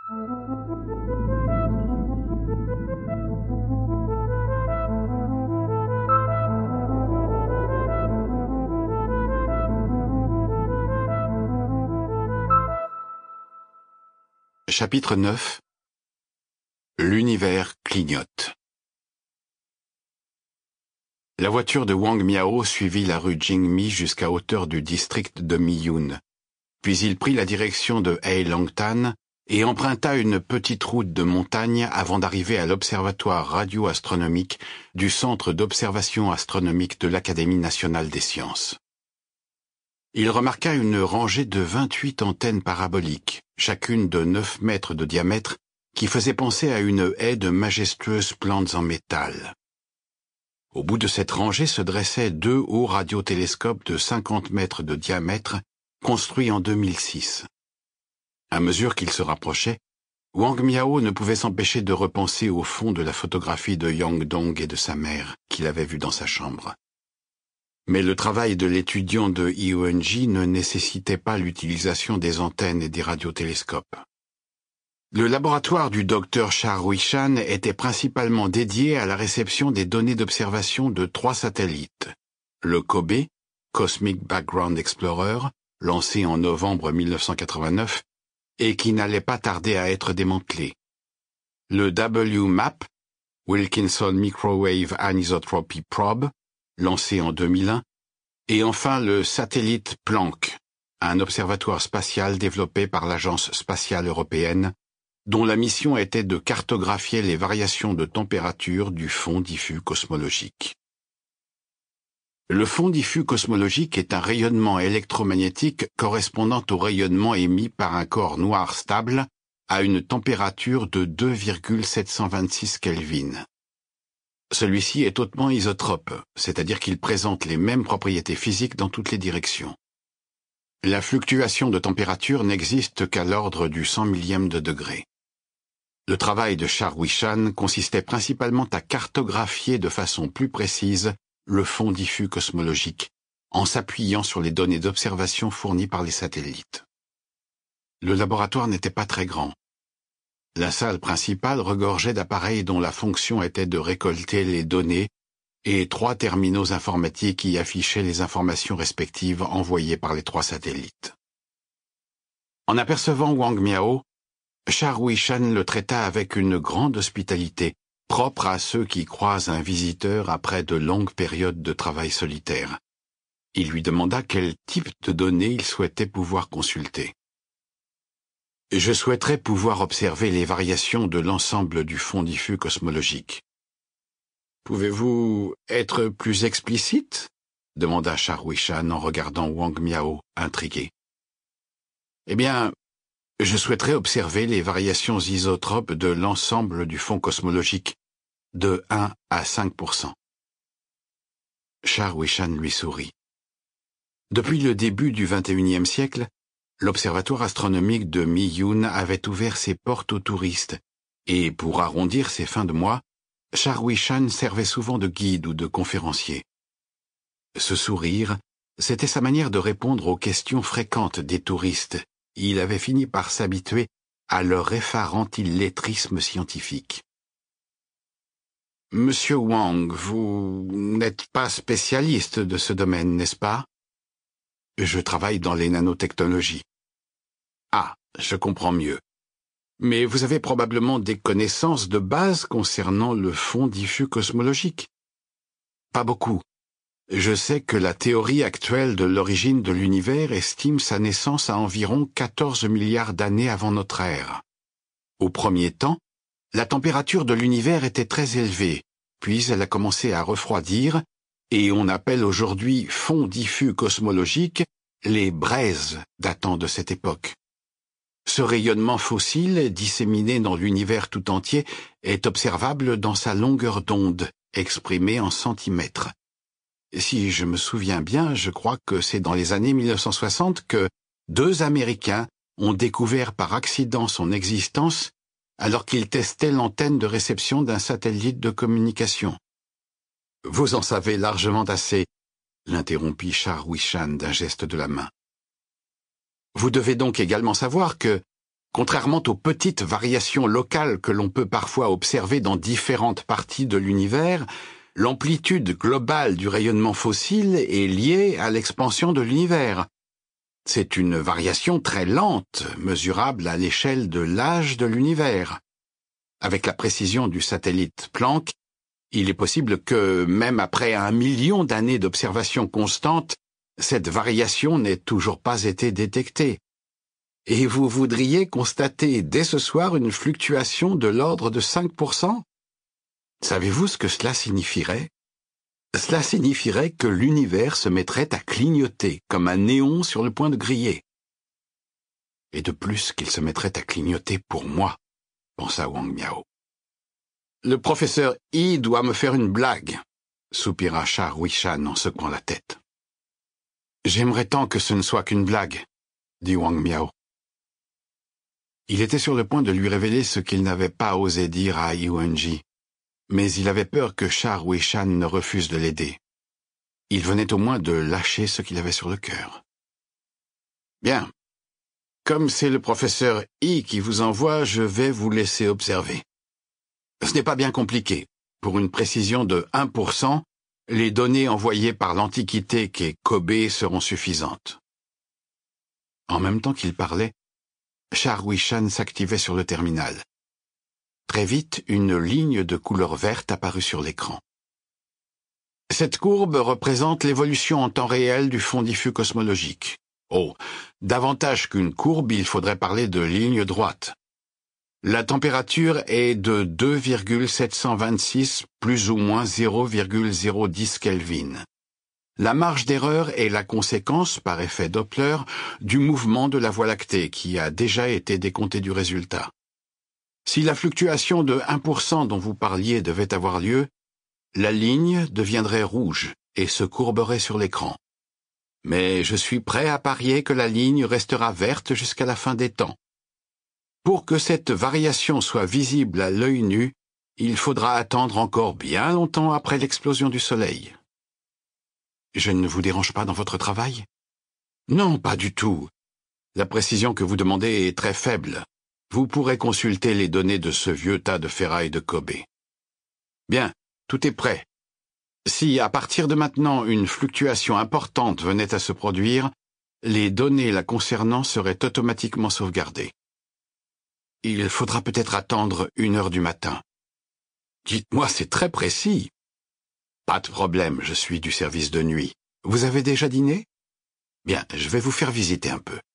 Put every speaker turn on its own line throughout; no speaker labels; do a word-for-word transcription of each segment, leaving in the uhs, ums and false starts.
Chapitre neuf. L'univers clignote. La voiture de Wang Miao suivit la rue Jingmi jusqu'à hauteur du district de Miyun. Puis il prit la direction de Heilongtan et emprunta une petite route de montagne avant d'arriver à l'observatoire radio-astronomique du Centre d'observation astronomique de l'Académie nationale des sciences. Il remarqua une rangée de vingt-huit antennes paraboliques, chacune de neuf mètres de diamètre, qui faisait penser à une haie de majestueuses plantes en métal. Au bout de cette rangée se dressaient deux hauts radiotélescopes de cinquante mètres de diamètre, construits en deux mille six. À mesure qu'il se rapprochait, Wang Miao ne pouvait s'empêcher de repenser au fond de la photographie de Yang Dong et de sa mère, qu'il avait vue dans sa chambre. Mais le travail de l'étudiant de I O N J ne nécessitait pas l'utilisation des antennes et des radiotélescopes. Le laboratoire du docteur Cha Ruishan était principalement dédié à la réception des données d'observation de trois satellites. Le COBE, Cosmic Background Explorer, lancé en novembre mille neuf cent quatre-vingt-neuf, et qui n'allait pas tarder à être démantelé. Le W MAP, Wilkinson Microwave Anisotropy Probe, lancé en deux mille un, et enfin le satellite Planck, un observatoire spatial développé par l'Agence spatiale européenne, dont la mission était de cartographier les variations de température du fond diffus cosmologique. Le fond diffus cosmologique est un rayonnement électromagnétique correspondant au rayonnement émis par un corps noir stable à une température de deux virgule sept cent vingt-six Kelvin. Celui-ci est hautement isotrope, c'est-à-dire qu'il présente les mêmes propriétés physiques dans toutes les directions. La fluctuation de température n'existe qu'à l'ordre du cent millième de degré. Le travail de Cha Ruishan consistait principalement à cartographier de façon plus précise le fond diffus cosmologique, en s'appuyant sur les données d'observation fournies par les satellites. Le laboratoire n'était pas très grand. La salle principale regorgeait d'appareils dont la fonction était de récolter les données et trois terminaux informatiques y affichaient les informations respectives envoyées par les trois satellites. En apercevant Wang Miao, Cha Ruishan le traita avec une grande hospitalité, propre à ceux qui croisent un visiteur après de longues périodes de travail solitaire. Il lui demanda quel type de données il souhaitait pouvoir consulter. « Je souhaiterais pouvoir observer les variations de l'ensemble du fond diffus cosmologique. »« Pouvez-vous être plus explicite ?» demanda Cha Ruishan en regardant Wang Miao, intrigué. « Eh bien, je souhaiterais observer les variations isotropes de l'ensemble du fond cosmologique, de un à cinq pour cent. » Cha Ruishan lui sourit. Depuis le début du vingt et unième siècle, l'observatoire astronomique de Miyun avait ouvert ses portes aux touristes, et pour arrondir ses fins de mois, Cha Ruishan servait souvent de guide ou de conférencier. Ce sourire, c'était sa manière de répondre aux questions fréquentes des touristes. Il avait fini par s'habituer à leur effarant illettrisme scientifique. « Monsieur Wang, vous n'êtes pas spécialiste de ce domaine, n'est-ce pas ? » « Je travaille dans les nanotechnologies. »« Ah, je comprends mieux. Mais vous avez probablement des connaissances de base concernant le fond diffus cosmologique. »« Pas beaucoup. Je sais que la théorie actuelle de l'origine de l'univers estime sa naissance à environ quatorze milliards d'années avant notre ère. Au premier temps, la température de l'univers était très élevée, puis elle a commencé à refroidir, et on appelle aujourd'hui fond diffus cosmologique les braises datant de cette époque. Ce rayonnement fossile, disséminé dans l'univers tout entier, est observable dans sa longueur d'onde, exprimée en centimètres. Si je me souviens bien, je crois que c'est dans les années mille neuf cent soixante que deux Américains ont découvert par accident son existence alors qu'ils testaient l'antenne de réception d'un satellite de communication. « Vous en savez largement assez », l'interrompit Cha Ruishan d'un geste de la main. « Vous devez donc également savoir que, Contrairement aux petites variations locales que l'on peut parfois observer dans différentes parties de l'univers, l'amplitude globale du rayonnement fossile est liée à l'expansion de l'univers. C'est une variation très lente, mesurable à l'échelle de l'âge de l'univers. Avec la précision du satellite Planck, il est possible que, même après un million d'années d'observation constante, cette variation n'ait toujours pas été détectée. Et vous voudriez constater dès ce soir une fluctuation de l'ordre de cinq pour cent? Savez-vous ce que cela signifierait? Cela signifierait que l'univers se mettrait à clignoter comme un néon sur le point de griller. Et de plus qu'il se mettrait à clignoter pour moi, pensa Wang Miao. Le professeur Yi doit me faire une blague, soupira Cha Ruishan en secouant la tête. J'aimerais tant que ce ne soit qu'une blague, dit Wang Miao. Il était sur le point de lui révéler ce qu'il n'avait pas osé dire à Yuanji, mais il avait peur que Cha Ruishan ne refuse de l'aider. Il venait au moins de lâcher ce qu'il avait sur le cœur. Bien. Comme c'est le professeur Yi qui vous envoie, je vais vous laisser observer. Ce n'est pas bien compliqué. Pour une précision de un pour cent, les données envoyées par l'antiquité qu'est Kobe seront suffisantes. En même temps qu'il parlait, Cha Ruishan s'activait sur le terminal. Très vite, une ligne de couleur verte apparut sur l'écran. Cette courbe représente l'évolution en temps réel du fond diffus cosmologique. Oh, davantage qu'une courbe, il faudrait parler de ligne droite. La température est de deux virgule sept cent vingt-six plus ou moins zéro virgule zéro dix Kelvin. La marge d'erreur est la conséquence, par effet Doppler, du mouvement de la Voie lactée qui a déjà été décompté du résultat. Si la fluctuation de un pour cent dont vous parliez devait avoir lieu, la ligne deviendrait rouge et se courberait sur l'écran. Mais je suis prêt à parier que la ligne restera verte jusqu'à la fin des temps. Pour que cette variation soit visible à l'œil nu, il faudra attendre encore bien longtemps après l'explosion du Soleil. Je ne vous dérange pas dans votre travail? Non, pas du tout. La précision que vous demandez est très faible. Vous pourrez consulter les données de ce vieux tas de ferraille de Kobe. Bien, tout est prêt. Si, à partir de maintenant, une fluctuation importante venait à se produire, les données la concernant seraient automatiquement sauvegardées. Il faudra peut-être attendre une heure du matin. Dites-moi, c'est très précis. Pas de problème, je suis du service de nuit. Vous avez déjà dîné? Bien, je vais vous faire visiter un peu.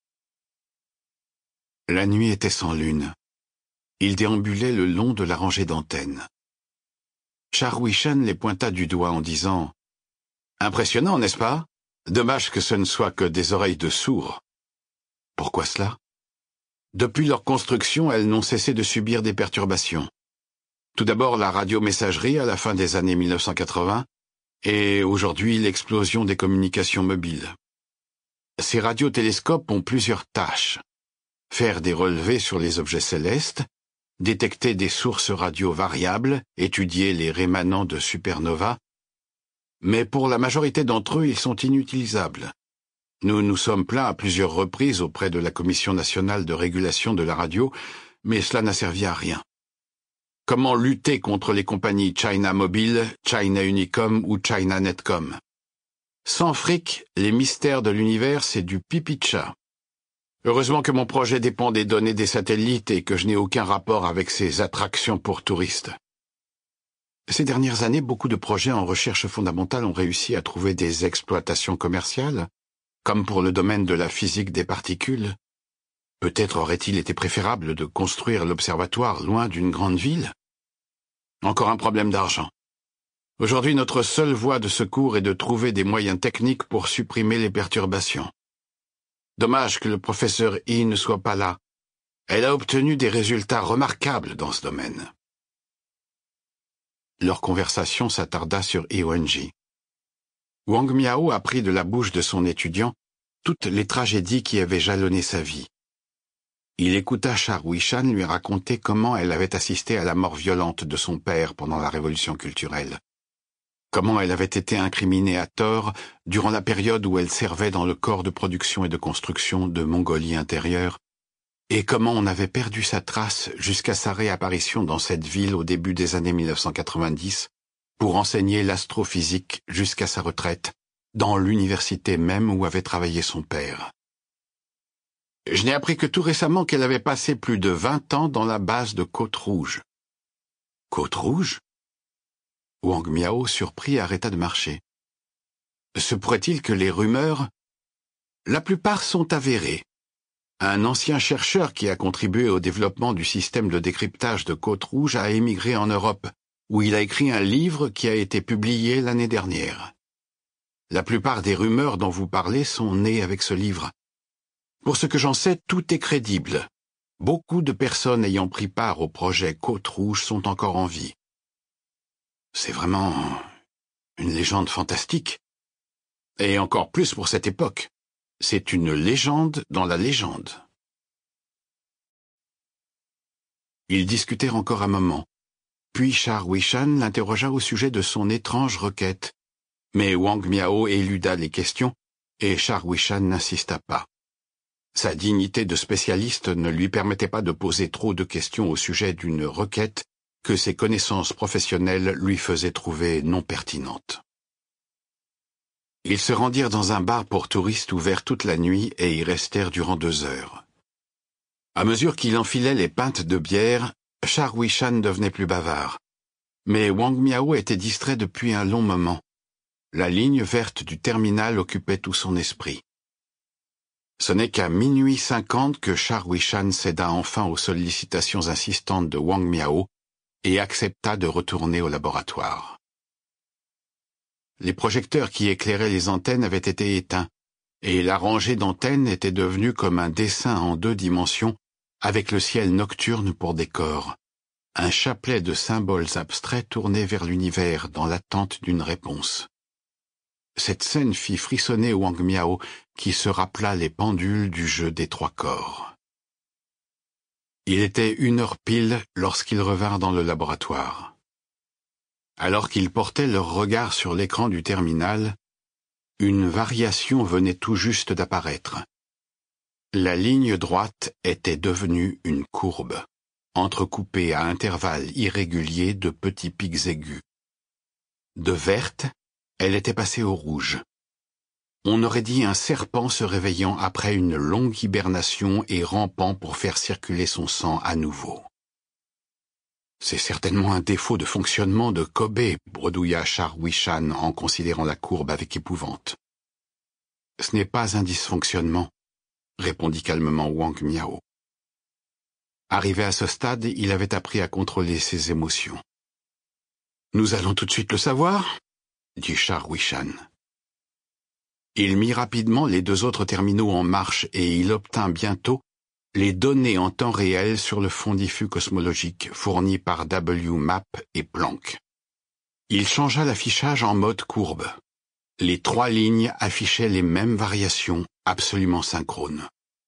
La nuit était sans lune. Il déambulait le long de la rangée d'antennes. Cha Ruishan les pointa du doigt en disant « Impressionnant, n'est-ce pas? Dommage que ce ne soit que des oreilles de sourds. » Pourquoi cela? Depuis leur construction, elles n'ont cessé de subir des perturbations. Tout d'abord la radiomessagerie à la fin des années mille neuf cent quatre-vingts, et aujourd'hui l'explosion des communications mobiles. Ces radiotélescopes ont plusieurs tâches. Faire des relevés sur les objets célestes, détecter des sources radio variables, étudier les rémanents de supernovas, mais pour la majorité d'entre eux, ils sont inutilisables. Nous nous sommes plaints à plusieurs reprises auprès de la Commission nationale de régulation de la radio, mais cela n'a servi à rien. Comment lutter contre les compagnies China Mobile, China Unicom ou China Netcom? Sans fric, les mystères de l'univers, c'est du pipi de chat. Heureusement que mon projet dépend des données des satellites et que je n'ai aucun rapport avec ces attractions pour touristes. Ces dernières années, beaucoup de projets en recherche fondamentale ont réussi à trouver des exploitations commerciales, comme pour le domaine de la physique des particules. Peut-être aurait-il été préférable de construire l'observatoire loin d'une grande ville? Encore un problème d'argent. Aujourd'hui, notre seule voie de secours est de trouver des moyens techniques pour supprimer les perturbations. Dommage que le professeur Yi ne soit pas là. Elle a obtenu des résultats remarquables dans ce domaine. Leur conversation s'attarda sur Yuanji. Wang Miao apprit de la bouche de son étudiant toutes les tragédies qui avaient jalonné sa vie. Il écouta Cha Ruishan lui raconter comment elle avait assisté à la mort violente de son père pendant la Révolution culturelle. Comment elle avait été incriminée à tort durant la période où elle servait dans le corps de production et de construction de Mongolie intérieure, et comment on avait perdu sa trace jusqu'à sa réapparition dans cette ville au début des années mille neuf cent quatre-vingt-dix pour enseigner l'astrophysique jusqu'à sa retraite, dans l'université même où avait travaillé son père. Je n'ai appris que tout récemment qu'elle avait passé plus de vingt ans dans la base de Côte-Rouge. Côte-Rouge? Wang Miao, surpris, arrêta de marcher. Se pourrait-il que les rumeurs... La plupart sont avérées. Un ancien chercheur qui a contribué au développement du système de décryptage de Côte-Rouge a émigré en Europe, où il a écrit un livre qui a été publié l'année dernière. La plupart des rumeurs dont vous parlez sont nées avec ce livre. Pour ce que j'en sais, tout est crédible. Beaucoup de personnes ayant pris part au projet Côte-Rouge sont encore en vie. C'est vraiment une légende fantastique. Et encore plus pour cette époque. C'est une légende dans la légende. Ils discutèrent encore un moment. Puis Char Wishan l'interrogea au sujet de son étrange requête. Mais Wang Miao éluda les questions et Char Wishan n'insista pas. Sa dignité de spécialiste ne lui permettait pas de poser trop de questions au sujet d'une requête que ses connaissances professionnelles lui faisaient trouver non pertinente. Ils se rendirent dans un bar pour touristes ouvert toute la nuit et y restèrent durant deux heures. À mesure qu'il enfilait les pintes de bière, Char Wishan devenait plus bavard. Mais Wang Miao était distrait depuis un long moment. La ligne verte du terminal occupait tout son esprit. Ce n'est qu'à minuit cinquante que Char Wishan céda enfin aux sollicitations insistantes de Wang Miao et accepta de retourner au laboratoire. Les projecteurs qui éclairaient les antennes avaient été éteints, et la rangée d'antennes était devenue comme un dessin en deux dimensions, avec le ciel nocturne pour décor, un chapelet de symboles abstraits tournés vers l'univers dans l'attente d'une réponse. Cette scène fit frissonner Wang Miao, qui se rappela les pendules du jeu des trois corps. Il était une heure pile lorsqu'ils revinrent dans le laboratoire. Alors qu'ils portaient leur regard sur l'écran du terminal, une variation venait tout juste d'apparaître. La ligne droite était devenue une courbe, entrecoupée à intervalles irréguliers de petits pics aigus. De verte, elle était passée au rouge. On aurait dit un serpent se réveillant après une longue hibernation et rampant pour faire circuler son sang à nouveau. C'est certainement un défaut de fonctionnement de Kobe, bredouilla Char Wishan en considérant la courbe avec épouvante. Ce n'est pas un dysfonctionnement, répondit calmement Wang Miao. Arrivé à ce stade, il avait appris à contrôler ses émotions. Nous allons tout de suite le savoir, dit Char Wishan. Il mit rapidement les deux autres terminaux en marche et il obtint bientôt les données en temps réel sur le fond diffus cosmologique fourni par W MAP et Planck. Il changea l'affichage en mode courbe. Les trois lignes affichaient les mêmes variations, absolument synchrones.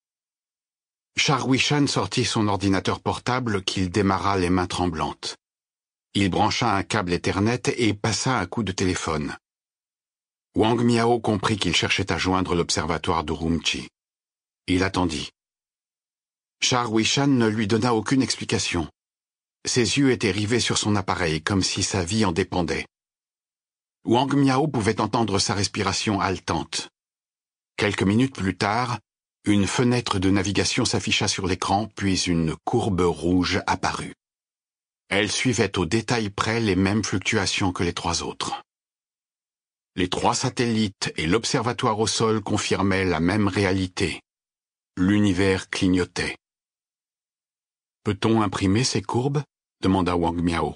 Char Wishan sortit son ordinateur portable qu'il démarra les mains tremblantes. Il brancha un câble Ethernet et passa un coup de téléphone. Wang Miao comprit qu'il cherchait à joindre l'observatoire d'Urumqi. Il attendit. Char Wishan ne lui donna aucune explication. Ses yeux étaient rivés sur son appareil, comme si sa vie en dépendait. Wang Miao pouvait entendre sa respiration haletante. Quelques minutes plus tard, une fenêtre de navigation s'afficha sur l'écran, puis une courbe rouge apparut. Elle suivait au détail près les mêmes fluctuations que les trois autres. Les trois satellites et l'observatoire au sol confirmaient la même réalité. L'univers clignotait. Peut-on imprimer ces courbes? Demanda Wang Miao.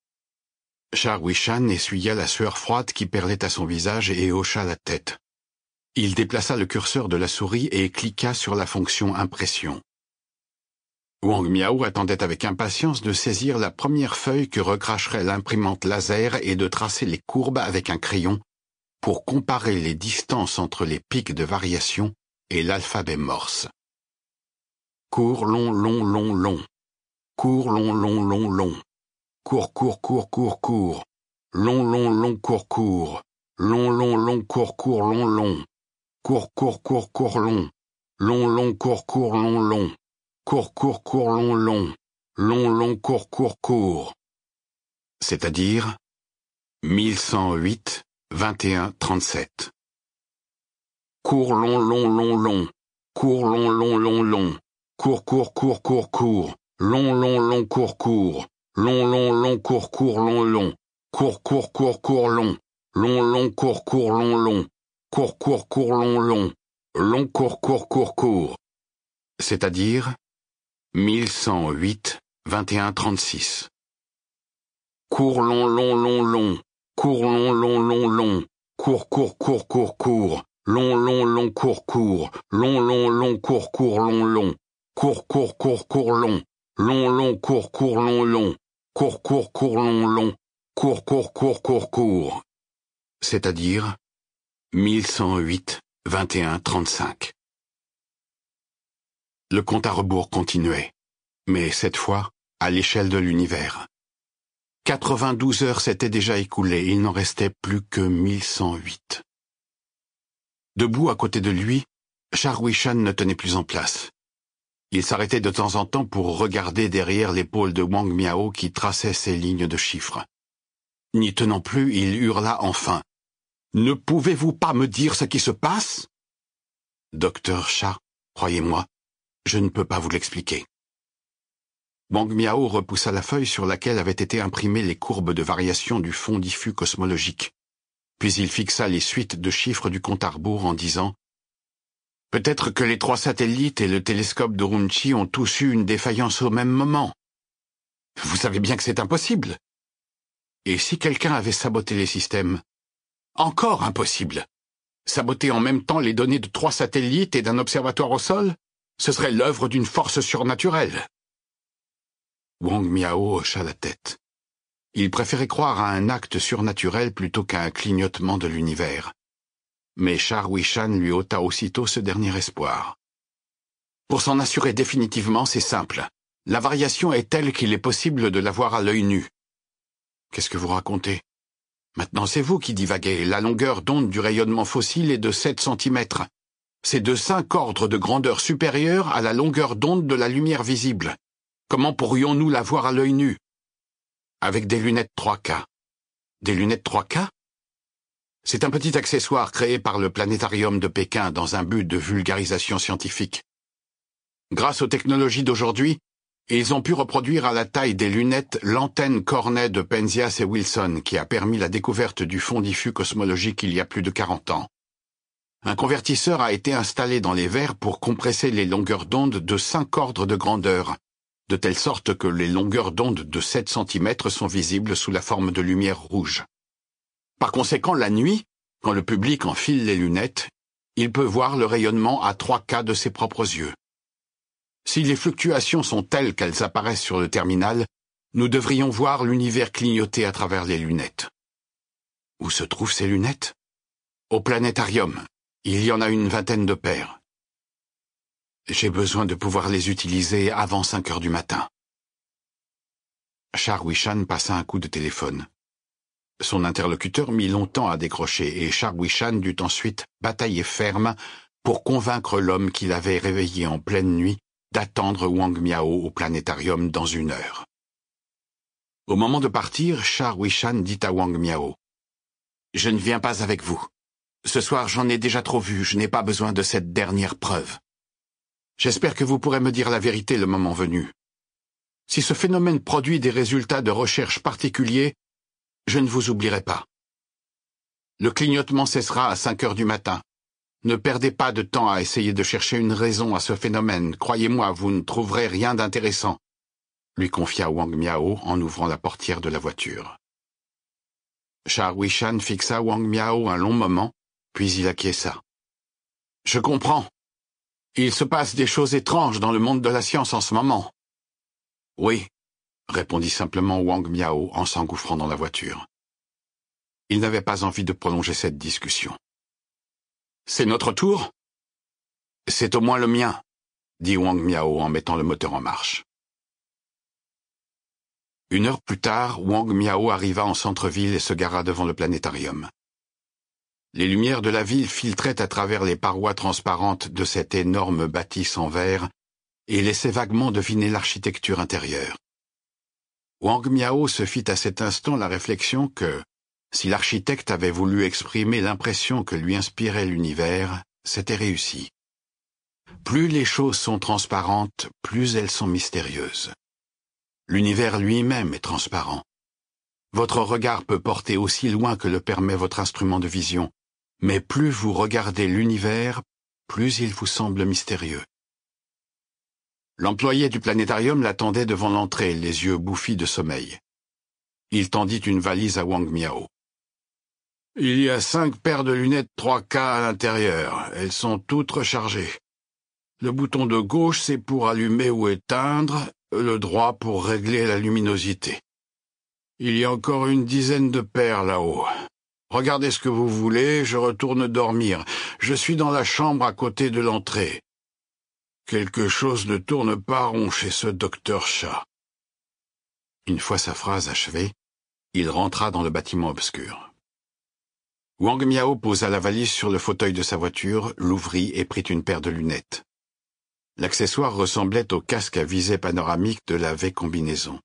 Char Wishan essuya la sueur froide qui perlait à son visage et hocha la tête. Il déplaça le curseur de la souris et cliqua sur la fonction impression. Wang Miao attendait avec impatience de saisir la première feuille que recracherait l'imprimante laser et de tracer les courbes avec un crayon pour comparer les distances entre les pics de variation et l'alphabet morse. Court, long, long, long, long. Court, long, long, long, long. Court, court, court, court, court. Long, long, long, court, court. Long, long, long, court, court, long, long. Court, court, court, court, long. Long, long, court, court, long, long. court, court, court, long, long, long, long, court, court, court. C'est-à-dire mille cent huit, vingt et un, trente-sept. Court, long, long, long, long, court, long, long, long, long, court, court, court, court, court, long, long, long, court, court, long, long, long, court, court, long, long, court, court, court, court, long, long, long, court, court, long, long, court, court, court, long, long, long, court, court, court, court. C'est-à-dire mille cent huit, vingt et un, trente-six. Court, long, long, long, long, court, long, long, long, long, court, court, court, court, court, long, long, long, court, court, long, long, long, court, court, long, long, court, court, court, court, long, long, long, court, court, long, long, court, court, court, long, long, court, court, court, court, court. C'est-à-dire mille cent huit, vingt et un, trente-cinq. Le compte à rebours continuait, mais cette fois à l'échelle de l'univers. quatre-vingt-douze heures s'étaient déjà écoulées, il n'en restait plus que mille cent huit. Debout à côté de lui, Char-Wi-Shan ne tenait plus en place. Il s'arrêtait de temps en temps pour regarder derrière l'épaule de Wang Miao qui traçait ses lignes de chiffres. N'y tenant plus, il hurla enfin. « Ne pouvez-vous pas me dire ce qui se passe ?»« Docteur Cha, croyez-moi, je ne peux pas vous l'expliquer. » Wang Miao repoussa la feuille sur laquelle avaient été imprimées les courbes de variation du fond diffus cosmologique. Puis il fixa les suites de chiffres du compte à rebours en disant « Peut-être que les trois satellites et le télescope d'Urumqi ont tous eu une défaillance au même moment. Vous savez bien que c'est impossible. Et si quelqu'un avait saboté les systèmes? Encore impossible. Saboter en même temps les données de trois satellites et d'un observatoire au sol? Ce serait l'œuvre d'une force surnaturelle. » Wang Miao hocha la tête. Il préférait croire à un acte surnaturel plutôt qu'à un clignotement de l'univers. Mais Char-Wi-Shan lui ôta aussitôt ce dernier espoir. Pour s'en assurer définitivement, c'est simple. La variation est telle qu'il est possible de la voir à l'œil nu. Qu'est-ce que vous racontez? Maintenant c'est vous qui divaguez. La longueur d'onde du rayonnement fossile est de sept centimètres. C'est de cinq ordres de grandeur supérieure à la longueur d'onde de la lumière visible. Comment pourrions-nous la voir à l'œil nu? Avec des lunettes trois K. Des lunettes trois K? C'est un petit accessoire créé par le planétarium de Pékin dans un but de vulgarisation scientifique. Grâce aux technologies d'aujourd'hui, ils ont pu reproduire à la taille des lunettes l'antenne Cornet de Penzias et Wilson qui a permis la découverte du fond diffus cosmologique il y a plus de quarante ans. Un convertisseur a été installé dans les verres pour compresser les longueurs d'onde de cinq ordres de grandeur, de telle sorte que les longueurs d'onde de sept centimètres sont visibles sous la forme de lumière rouge. Par conséquent, la nuit, quand le public enfile les lunettes, il peut voir le rayonnement à trois K de ses propres yeux. Si les fluctuations sont telles qu'elles apparaissent sur le terminal, nous devrions voir l'univers clignoter à travers les lunettes. Où se trouvent ces lunettes? Au planétarium. Il y en a une vingtaine de paires. J'ai besoin de pouvoir les utiliser avant cinq heures du matin. Char-Wi-Shan passa un coup de téléphone. Son interlocuteur mit longtemps à décrocher et Char-Wi-Shan dut ensuite batailler ferme pour convaincre l'homme qu'il avait réveillé en pleine nuit d'attendre Wang Miao au planétarium dans une heure. Au moment de partir, Char-Wi-Shan dit à Wang Miao « Je ne viens pas avec vous. Ce soir, j'en ai déjà trop vu, je n'ai pas besoin de cette dernière preuve. J'espère que vous pourrez me dire la vérité le moment venu. Si ce phénomène produit des résultats de recherche particuliers, je ne vous oublierai pas. Le clignotement cessera à cinq heures du matin. Ne perdez pas de temps à essayer de chercher une raison à ce phénomène. Croyez-moi, vous ne trouverez rien d'intéressant, » lui confia Wang Miao en ouvrant la portière de la voiture. Char-Wi-Shan fixa Wang Miao un long moment, puis il acquiesça. « Je comprends. Il se passe des choses étranges dans le monde de la science en ce moment. »« Oui, » répondit simplement Wang Miao en s'engouffrant dans la voiture. Il n'avait pas envie de prolonger cette discussion. « C'est notre tour ?»« C'est au moins le mien, » dit Wang Miao en mettant le moteur en marche. Une heure plus tard, Wang Miao arriva en centre-ville et se gara devant le planétarium. Les lumières de la ville filtraient à travers les parois transparentes de cette énorme bâtisse en verre, et laissait vaguement deviner l'architecture intérieure. Wang Miao se fit à cet instant la réflexion que, si l'architecte avait voulu exprimer l'impression que lui inspirait l'univers, c'était réussi. Plus les choses sont transparentes, plus elles sont mystérieuses. L'univers lui-même est transparent. Votre regard peut porter aussi loin que le permet votre instrument de vision, mais plus vous regardez l'univers, plus il vous semble mystérieux. L'employé du planétarium l'attendait devant l'entrée, les yeux bouffis de sommeil. Il tendit une valise à Wang Miao. « Il y a cinq paires de lunettes trois K à l'intérieur. Elles sont toutes rechargées. Le bouton de gauche, c'est pour allumer ou éteindre, le droit pour régler la luminosité. Il y a encore une dizaine de paires là-haut. Regardez ce que vous voulez, je retourne dormir. Je suis dans la chambre à côté de l'entrée. Quelque chose ne tourne pas rond chez ce docteur Chat. » Une fois sa phrase achevée, il rentra dans le bâtiment obscur. Wang Miao posa la valise sur le fauteuil de sa voiture, l'ouvrit et prit une paire de lunettes. L'accessoire ressemblait au casque à visée panoramique de la V-combinaison.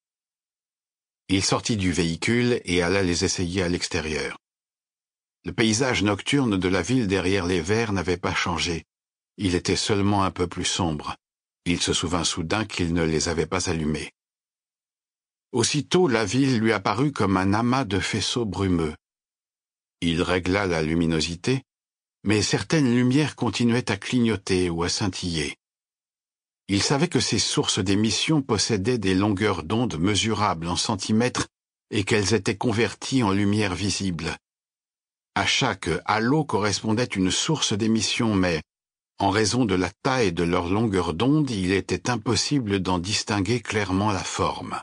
Il sortit du véhicule et alla les essayer à l'extérieur. Le paysage nocturne de la ville derrière les verres n'avait pas changé. Il était seulement un peu plus sombre. Il se souvint soudain qu'il ne les avait pas allumés. Aussitôt, la ville lui apparut comme un amas de faisceaux brumeux. Il régla la luminosité, mais certaines lumières continuaient à clignoter ou à scintiller. Il savait que ces sources d'émission possédaient des longueurs d'onde mesurables en centimètres et qu'elles étaient converties en lumière visible. À chaque halo correspondait une source d'émission, mais, en raison de la taille de leur longueur d'onde, il était impossible d'en distinguer clairement la forme.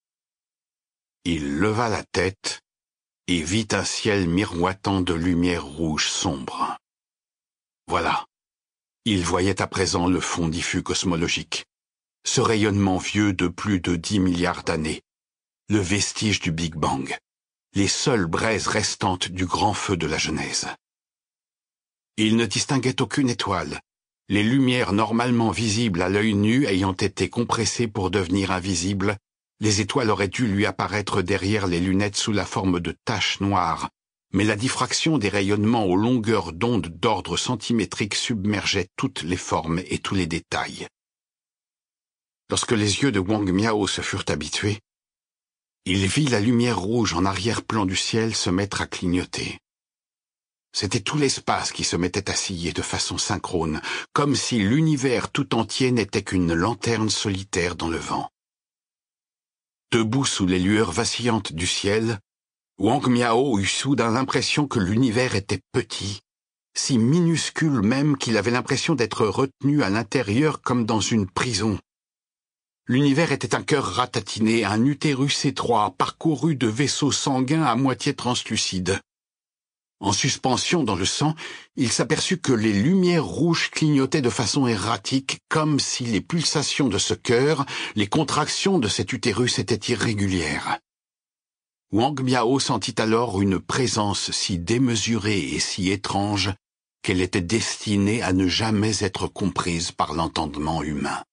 Il leva la tête et vit un ciel miroitant de lumière rouge sombre. Voilà. Il voyait à présent le fond diffus cosmologique, ce rayonnement vieux de plus de dix milliards d'années, le vestige du Big Bang, les seules braises restantes du grand feu de la Genèse. Il ne distinguait aucune étoile, les lumières normalement visibles à l'œil nu ayant été compressées pour devenir invisibles, les étoiles auraient dû lui apparaître derrière les lunettes sous la forme de taches noires, mais la diffraction des rayonnements aux longueurs d'onde d'ordre centimétrique submergeait toutes les formes et tous les détails. Lorsque les yeux de Wang Miao se furent habitués, il vit la lumière rouge en arrière-plan du ciel se mettre à clignoter. C'était tout l'espace qui se mettait à sciller de façon synchrone, comme si l'univers tout entier n'était qu'une lanterne solitaire dans le vent. Debout sous les lueurs vacillantes du ciel, Wang Miao eut soudain l'impression que l'univers était petit, si minuscule même qu'il avait l'impression d'être retenu à l'intérieur comme dans une prison. L'univers était un cœur ratatiné, un utérus étroit, parcouru de vaisseaux sanguins à moitié translucides. En suspension dans le sang, il s'aperçut que les lumières rouges clignotaient de façon erratique, comme si les pulsations de ce cœur, les contractions de cet utérus étaient irrégulières. Wang Miao sentit alors une présence si démesurée et si étrange qu'elle était destinée à ne jamais être comprise par l'entendement humain.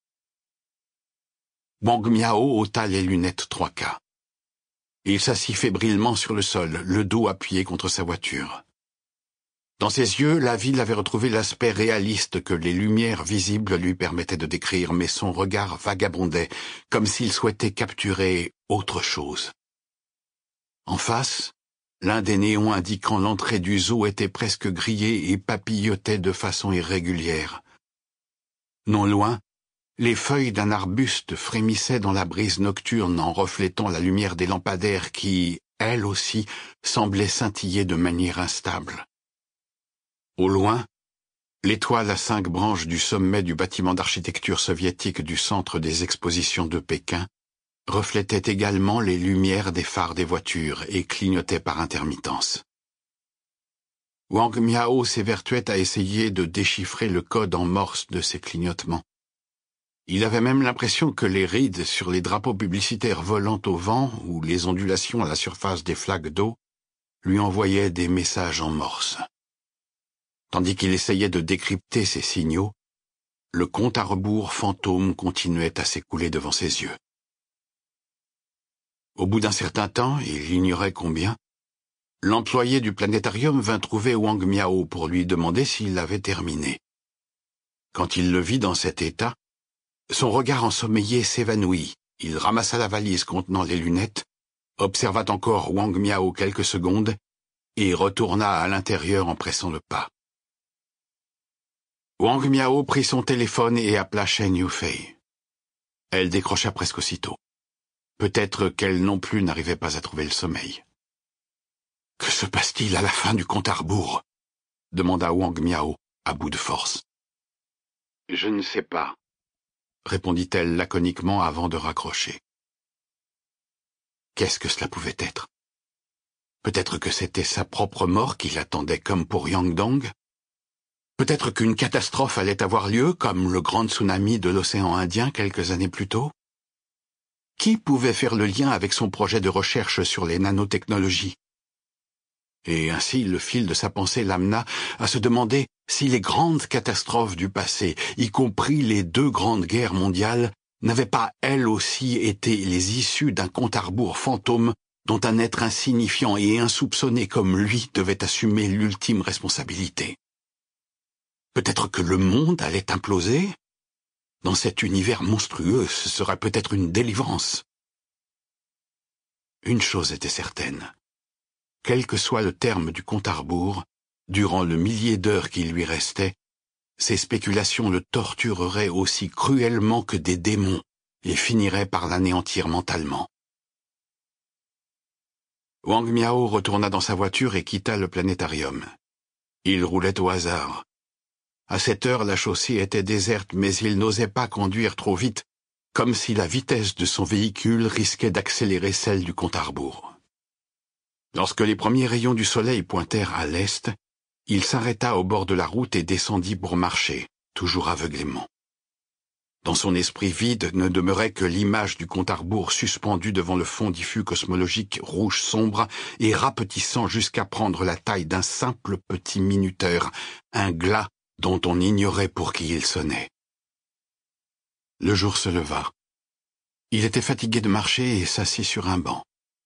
Wang Miao ôta les lunettes trois K. Il s'assit fébrilement sur le sol, le dos appuyé contre sa voiture. Dans ses yeux, la ville avait retrouvé l'aspect réaliste que les lumières visibles lui permettaient de décrire, mais son regard vagabondait, comme s'il souhaitait capturer autre chose. En face, l'un des néons indiquant l'entrée du zoo était presque grillé et papillotait de façon irrégulière. Non loin, les feuilles d'un arbuste frémissaient dans la brise nocturne en reflétant la lumière des lampadaires qui, elles aussi, semblaient scintiller de manière instable. Au loin, l'étoile à cinq branches du sommet du bâtiment d'architecture soviétique du centre des expositions de Pékin reflétait également les lumières des phares des voitures et clignotait par intermittence. Wang Miao s'évertuait à essayer de déchiffrer le code en morse de ces clignotements. Il avait même l'impression que les rides sur les drapeaux publicitaires volant au vent ou les ondulations à la surface des flaques d'eau lui envoyaient des messages en morse. Tandis qu'il essayait de décrypter ces signaux, le compte à rebours fantôme continuait à s'écouler devant ses yeux. Au bout d'un certain temps, il ignorait combien, l'employé du planétarium vint trouver Wang Miao pour lui demander s'il avait terminé. Quand il le vit dans cet état, son regard ensommeillé s'évanouit. Il ramassa la valise contenant les lunettes, observa encore Wang Miao quelques secondes et retourna à l'intérieur en pressant le pas. Wang Miao prit son téléphone et appela Shen Yufei. Elle décrocha presque aussitôt. Peut-être qu'elle non plus n'arrivait pas à trouver le sommeil. « Que se passe-t-il à la fin du compte à rebours ?» demanda Wang Miao, à bout de force. « Je ne sais pas, » répondit-elle laconiquement avant de raccrocher. Qu'est-ce que cela pouvait être? Peut-être que c'était sa propre mort qui l'attendait comme pour Yangdong? Peut-être qu'une catastrophe allait avoir lieu, comme le grand tsunami de l'océan Indien quelques années plus tôt? Qui pouvait faire le lien avec son projet de recherche sur les nanotechnologies? Et ainsi le fil de sa pensée l'amena à se demander si les grandes catastrophes du passé, y compris les deux grandes guerres mondiales, n'avaient pas elles aussi été les issues d'un compte à rebours fantôme dont un être insignifiant et insoupçonné comme lui devait assumer l'ultime responsabilité. Peut-être que le monde allait imploser? Dans cet univers monstrueux, ce serait peut-être une délivrance. Une chose était certaine. Quel que soit le terme du compte à rebours, durant le millier d'heures qui lui restait, ces spéculations le tortureraient aussi cruellement que des démons et finiraient par l'anéantir mentalement. Wang Miao retourna dans sa voiture et quitta le planétarium. Il roulait au hasard. À cette heure, la chaussée était déserte, mais il n'osait pas conduire trop vite, comme si la vitesse de son véhicule risquait d'accélérer celle du compte à rebours. Lorsque les premiers rayons du soleil pointèrent à l'est, il s'arrêta au bord de la route et descendit pour marcher, toujours aveuglément. Dans son esprit vide ne demeurait que l'image du compte à rebours suspendu devant le fond diffus cosmologique rouge sombre et rapetissant jusqu'à prendre la taille d'un simple petit minuteur, un glas dont on ignorait pour qui il sonnait. Le jour se leva. Il était fatigué de marcher et s'assit sur un banc.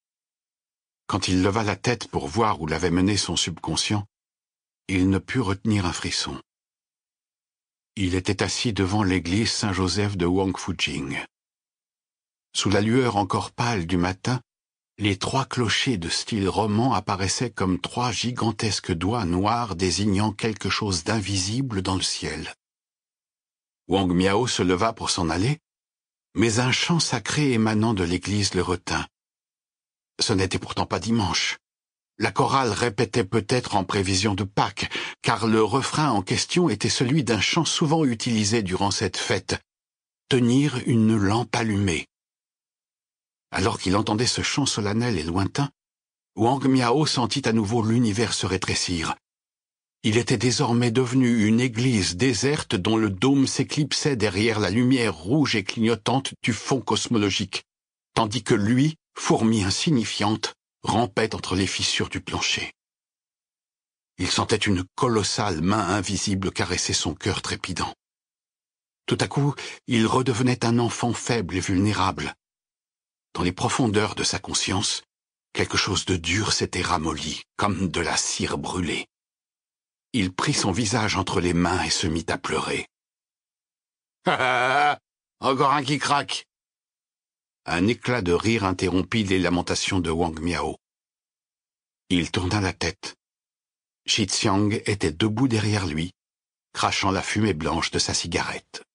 Quand il leva la tête pour voir où l'avait mené son subconscient, il ne put retenir un frisson. Il était assis devant l'église Saint-Joseph de Wangfujing. Sous la lueur encore pâle du matin, les trois clochers de style roman apparaissaient comme trois gigantesques doigts noirs désignant quelque chose d'invisible dans le ciel. Wang Miao se leva pour s'en aller, mais un chant sacré émanant de l'église le retint. Ce n'était pourtant pas dimanche. La chorale répétait peut-être en prévision de Pâques, car le refrain en question était celui d'un chant souvent utilisé durant cette fête, « Tenir une lampe allumée ». Alors qu'il entendait ce chant solennel et lointain, Wang Miao sentit à nouveau l'univers se rétrécir. Il était désormais devenu une église déserte dont le dôme s'éclipsait derrière la lumière rouge et clignotante du fond cosmologique, tandis que lui, fourmi insignifiante, rampait entre les fissures du plancher. Il sentait une colossale main invisible caresser son cœur trépidant. Tout à coup, il redevenait un enfant faible et vulnérable. Dans les profondeurs de sa conscience, quelque chose de dur s'était ramolli, comme de la cire brûlée. Il prit son visage entre les mains et se mit à pleurer. « Ah ah ah, encore un qui craque !» Un éclat de rire interrompit les lamentations de Wang Miao. Il tourna la tête. Shi Xiang était debout derrière lui, crachant la fumée blanche de sa cigarette.